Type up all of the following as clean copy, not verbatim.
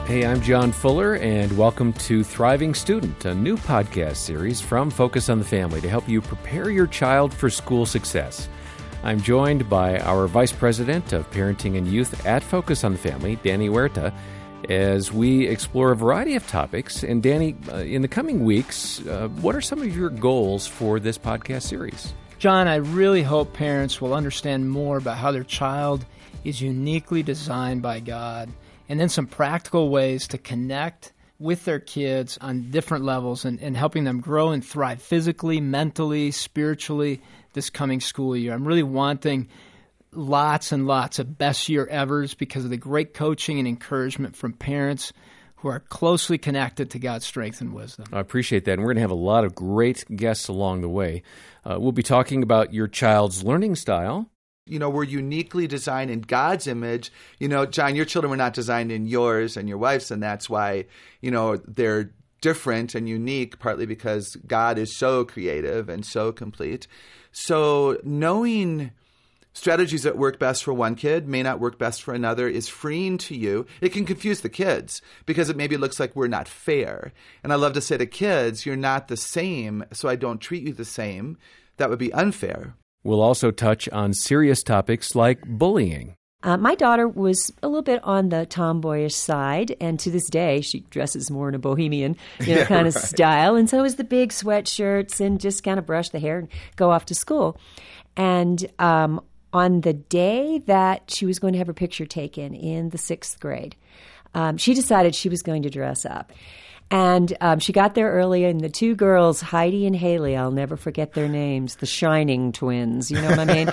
Hey, I'm John Fuller, and welcome to Thriving Student, a new podcast series from Focus on the Family to help you prepare your child for school success. I'm joined by our Vice President of Parenting and Youth at Focus on the Family, Danny Huerta, as we explore a variety of topics. And Danny, in the coming weeks, what are some of your goals for this podcast series? John, I really hope parents will understand more about how their child is uniquely designed by God, and then some practical ways to connect with their kids on different levels and helping them grow and thrive physically, mentally, spiritually this coming school year. I'm really wanting lots and lots of best year evers because of the great coaching and encouragement from parents who are closely connected to God's strength and wisdom. I appreciate that, and we're going to have a lot of great guests along the way. We'll be talking about your child's learning style. You know, we're uniquely designed in God's image. You know, John, your children were not designed in yours and your wife's, and that's why, you know, they're different and unique, partly because God is so creative and so complete. So knowing strategies that work best for one kid may not work best for another is freeing to you. It can confuse the kids because it maybe looks like we're not fair. And I love to say to kids, you're not the same, so I don't treat you the same. That would be unfair. We'll also touch on serious topics like bullying. My daughter was a little bit on the tomboyish side, and to this day, she dresses more in a bohemian, kind of style. And so is the big sweatshirts and just kind of brush the hair and go off to school. And on the day that she was going to have her picture taken in the 6th grade, she decided she was going to dress up. And she got there early, and the two girls, Heidi and Haley, I'll never forget their names, the Shining twins, you know what I mean?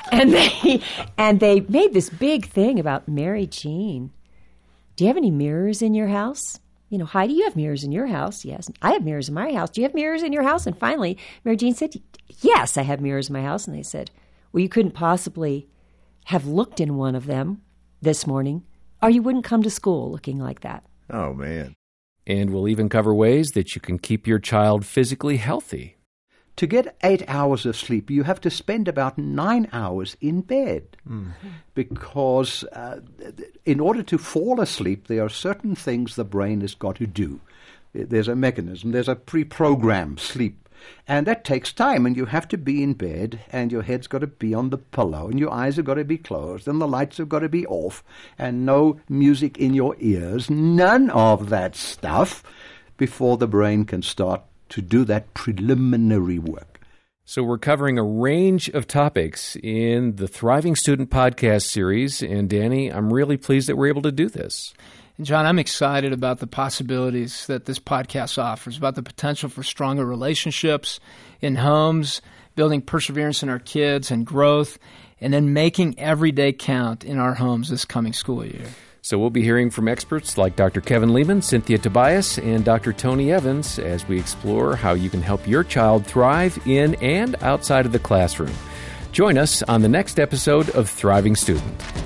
and they made this big thing about Mary Jean. Do you have any mirrors in your house? You know, Heidi, you have mirrors in your house. Yes. I have mirrors in my house. Do you have mirrors in your house? And finally, Mary Jean said, yes, I have mirrors in my house. And they said, well, you couldn't possibly have looked in one of them this morning, or you wouldn't come to school looking like that. Oh, man. And we'll even cover ways that you can keep your child physically healthy. To get 8 hours of sleep, you have to spend about 9 hours in bed. Because in order to fall asleep, there are certain things the brain has got to do. There's a mechanism, there's a pre-programmed sleep. And that takes time, and you have to be in bed, and your head's got to be on the pillow, and your eyes have got to be closed, and the lights have got to be off, and no music in your ears, none of that stuff, before the brain can start to do that preliminary work. So we're covering a range of topics in the Thriving Student podcast series, and Danny, I'm really pleased that we're able to do this. And John, I'm excited about the possibilities that this podcast offers, about the potential for stronger relationships in homes, building perseverance in our kids and growth, and then making every day count in our homes this coming school year. So we'll be hearing from experts like Dr. Kevin Lehman, Cynthia Tobias, and Dr. Tony Evans as we explore how you can help your child thrive in and outside of the classroom. Join us on the next episode of Thriving Student.